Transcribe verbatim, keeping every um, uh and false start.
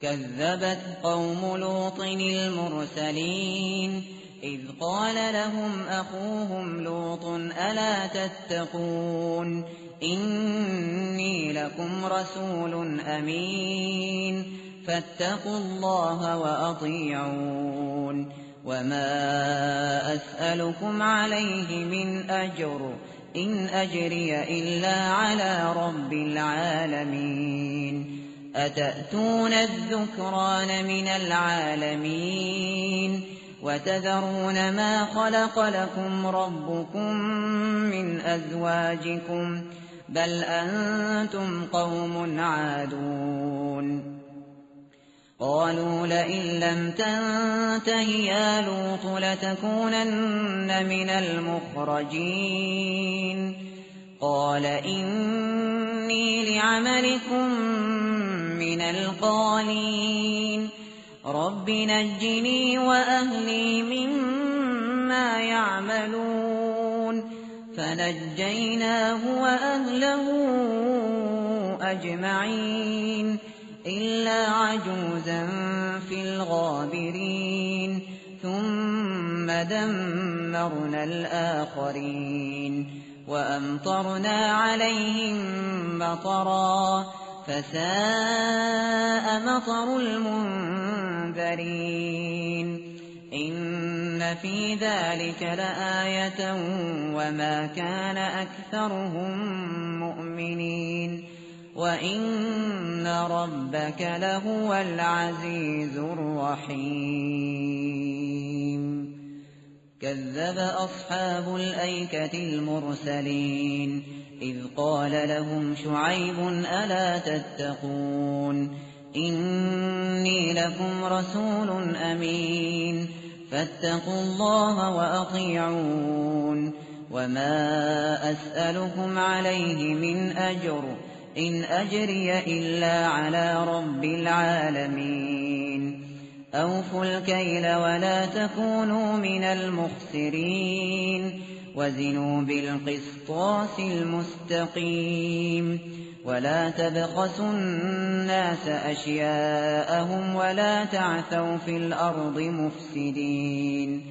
كذبت قوم لوط المرسلين إذ قال لهم أخوهم لوط ألا تتقون إني لكم رسول أمين فاتقوا الله وأطيعون وما أسألكم عليه من أجر إن أجري إلا على رب العالمين أتأتون الذكران من العالمين وتذرون ما خلق لكم ربكم من أزواجكم بل أنتم قوم عادون قالوا لئن لم تنته يا لوط لتكونن من المخرجين قال إني لعملكم من القالين رب نجني وأهلي مما يعملون فنجيناه وأهله أجمعين إلا عجوزا في الغابرين ثم دمرنا الآخرين وأمطرنا عليهم مطرا فساء مطر المنذرين إن في ذلك لآية وما كان أكثرهم مؤمنين وإن ربك لهو العزيز الرحيم كذب أصحاب الأيكة المرسلين إذ قال لهم شعيب ألا تتقون إني لكم رسول أمين فاتقوا الله وأطيعون وما أسألكم عليه من أجر إن أجري إلا على رب العالمين أوفوا الكيل ولا تكونوا من المخسرين وزنوا بالقسطاس المستقيم ولا تبخسوا الناس أشياءهم ولا تعثوا في الأرض مفسدين